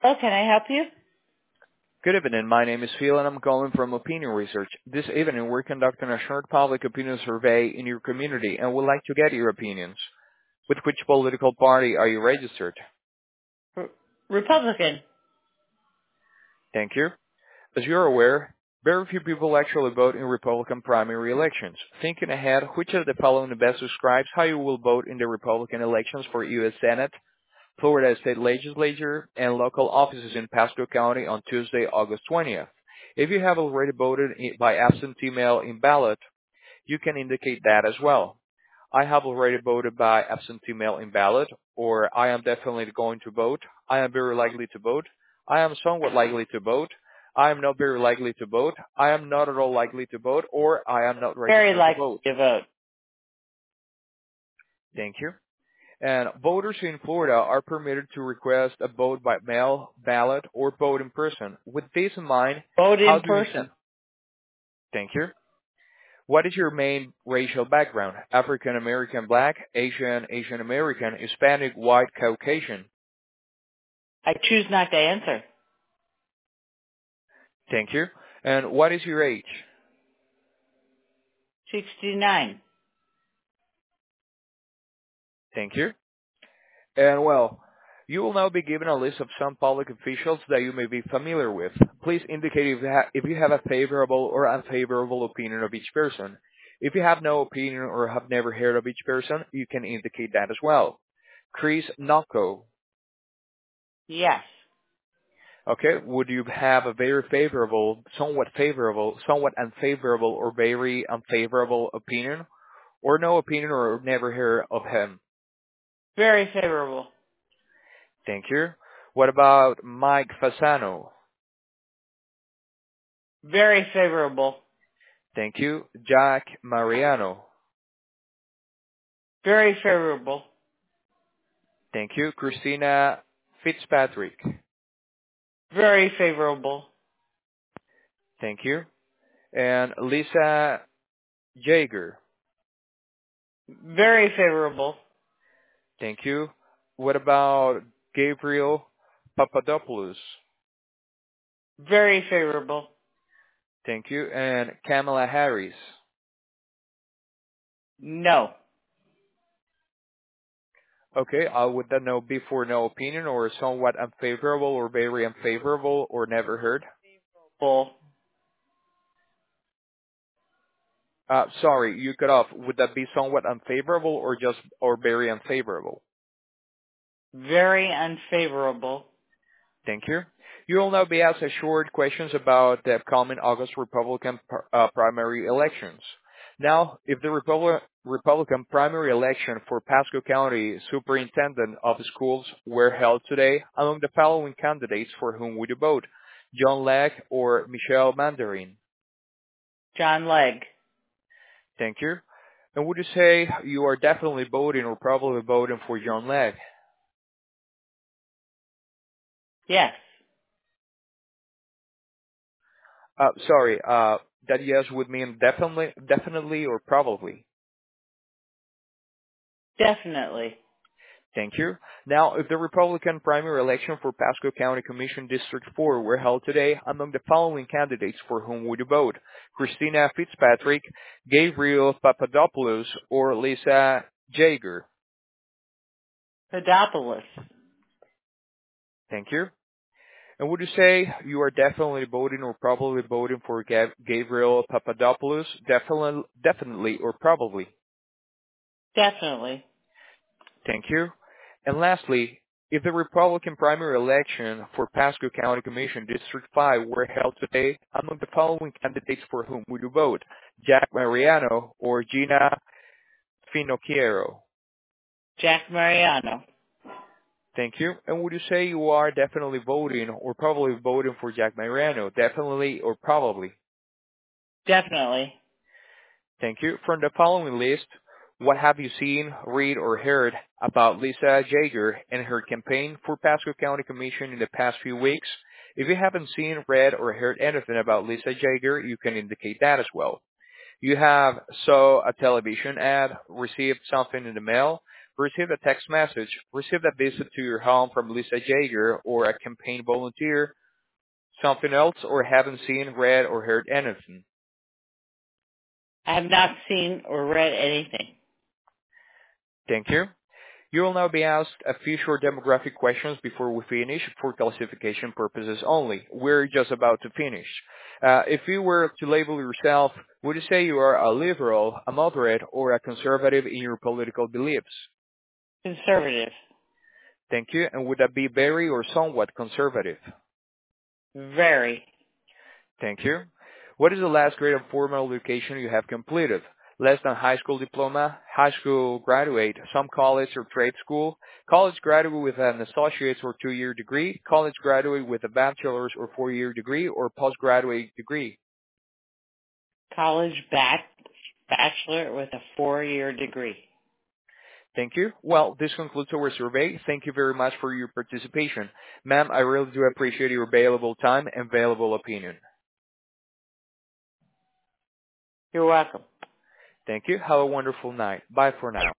Oh, can I help you? Good evening. My name is Phil, and I'm calling from Opinion Research. This evening, we're conducting a short public opinion survey in your community, and would like to get your opinions. With which political party are you registered? Republican. Thank you. As you're aware, very few people actually vote in Republican primary elections. Thinking ahead, which of the following best describes how you will vote in the Republican elections for U.S. Senate, Florida State Legislature, and local offices in Pasco County on Tuesday, August 20th? If you have already voted by absentee mail in ballot, you can indicate that as well. I have already voted by absentee mail in ballot, or I am definitely going to vote. I am very likely to vote. I am somewhat likely to vote. I am not very likely to vote. I am not at all likely to vote, or I am not Very registered to likely vote. to vote. Thank you. And voters in Florida are permitted to request a vote by mail, ballot, or vote in person. With this in mind, Vote how in do you person. Thank you. What is your main racial background? African American, Black, Asian, Asian American, Hispanic, White, Caucasian? I choose not to answer. Thank you. And what is your age? 69. Thank you. And well, you will now be given a list of some public officials that you may be familiar with. Please indicate if you have a favorable or unfavorable opinion of each person. If you have no opinion or have never heard of each person, you can indicate that as well. Chris Nocco. Yes. Okay, would you have a very favorable, somewhat unfavorable, or very unfavorable opinion? Or no opinion or never heard of him? Very favorable. Thank you. What about Mike Fasano? Very favorable. Thank you. Jack Mariano. Very favorable. Thank you. Christina Fitzpatrick. Very favorable. Thank you. And Lisa Jaeger. Very favorable. Thank you. What about Gabriel Papadopoulos? Very favorable. Thank you. And Kamala Harris. No. Okay, would that no be for no opinion or somewhat unfavorable or very unfavorable or never heard? Bull. Sorry, you cut off. Would that be somewhat unfavorable or very unfavorable? Very unfavorable. Thank you. You will now be asked a short questions about the upcoming August Republican primary elections. Now, if the Republican primary election for Pasco County Superintendent of Schools were held today, among the following candidates for whom would you vote? John Legg or Michelle Mandarin? John Legg. Thank you. And would you say you are definitely voting or probably voting for John Legg? Yes. Sorry, that yes would mean definitely or probably. Definitely. Thank you. Now, if the Republican primary election for Pasco County Commission District 4 were held today, among the following candidates for whom would you vote? Christina Fitzpatrick, Gabriel Papadopoulos, or Lisa Jaeger? Pedopoulos. Thank you. And would you say you are definitely voting or probably voting for Gabriel Papadopoulos? Definitely or probably? Definitely. Thank you. And lastly, if the Republican primary election for Pasco County Commission District 5 were held today, among the following candidates for whom would you vote? Jack Mariano or Gina Finocchiaro? Jack Mariano. Thank you. And would you say you are definitely voting or probably voting for Jack Mariano? Definitely or probably? Definitely. Thank you. From the following list, what have you seen, read, or heard about Lisa Jaeger and her campaign for Pasco County Commission in the past few weeks? If you haven't seen, read, or heard anything about Lisa Jaeger, you can indicate that as well. You have saw a television ad, received something in the mail, received a text message, received a visit to your home from Lisa Jaeger or a campaign volunteer, something else, or haven't seen, read, or heard anything? I have not seen or read anything. Thank you. You will now be asked a few short demographic questions before we finish for classification purposes only. We're just about to finish. If you were to label yourself, would you say you are a liberal, a moderate, or a conservative in your political beliefs? Conservative. Thank you. And would that be very or somewhat conservative? Very. Thank you. What is the last grade of formal education you have completed? Less than high school diploma, high school graduate, some college or trade school, college graduate with an associate's or 2-year degree, college graduate with a bachelor's or 4-year degree, or postgraduate degree? College bachelor with a 4-year degree. Thank you. Well, this concludes our survey. Thank you very much for your participation. Ma'am, I really do appreciate your valuable time and valuable opinion. You're welcome. Thank you. Have a wonderful night. Bye for now.